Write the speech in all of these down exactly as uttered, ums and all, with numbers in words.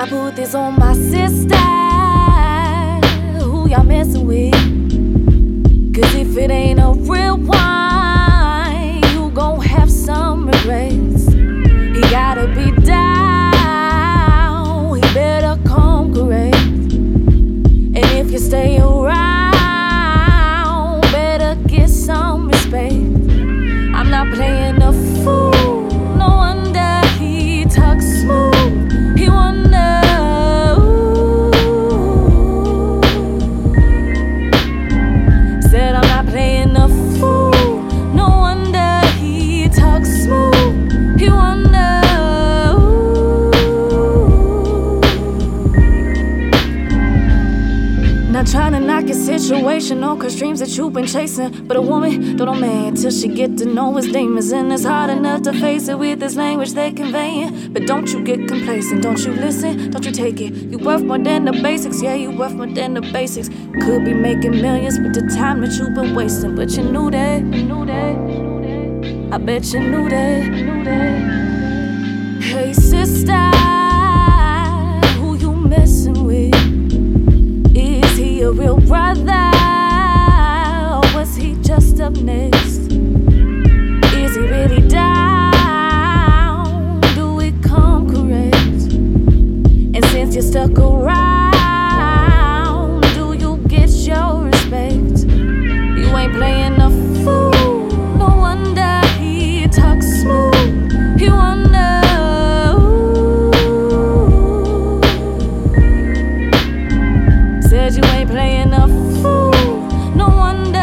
I put this on my sister. Who y'all messing with? Cause if it ain't a real one, you gon' have some regrets. He gotta be down, he better come correct. And if you stay around, better get some respect. I'm not playing the fool, no wonder he talks smooth. He wonder, ooh. Said I'm not playing the fool, no wonder he talks smooth. He wonder, ooh. Not trying to knock your situation on cause dreams that you've been chasing, but a woman don't know man till she get to know his demons. And it's hard enough to face it with this language they conveying. But don't you get complacent, don't you listen, don't you take it. You worth more than the basics, yeah, you worth more than the basics. Could be making millions with the time that you've been wasting, but you knew that, you knew that. I bet you knew that, knew that. Hey sister, who you messing with? Is he a real brother? Just up next, is he really down? Do it come correct? And since you're stuck around, do you get your respect? You ain't playing the fool, no wonder he talks smooth. He wonder, ooh. Said you ain't playing the fool, no wonder.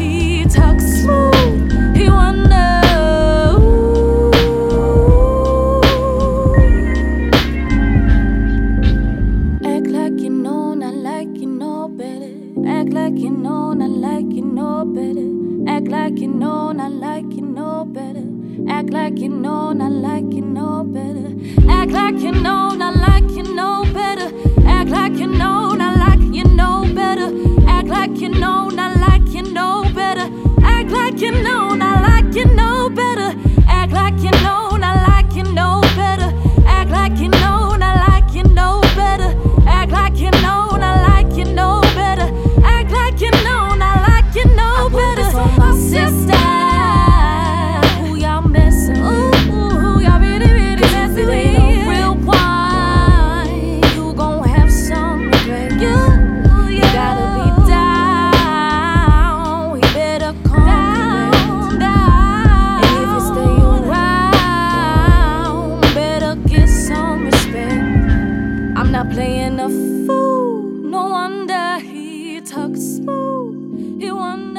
Act like you know, not like you know better. Act like you know, not like you know better. Act like you know, not like you know better. Act like you know, not like you know better. Act like you know, not like you know better. Act like you know, not like you know better. Act like you know, not like you know better. Act like you know, not like you know better. Act like you know, not like you know better. Act like you know, not like you know better. You know, not like you know better. For my sister, who y'all messing with? Who y'all really, really messing with? No real one, you gon' have some regret. You, you gotta be down. He better come down, down. And if you stay around, better get some respect. I'm not playing a fool. No wonder he talks smooth. He wonder.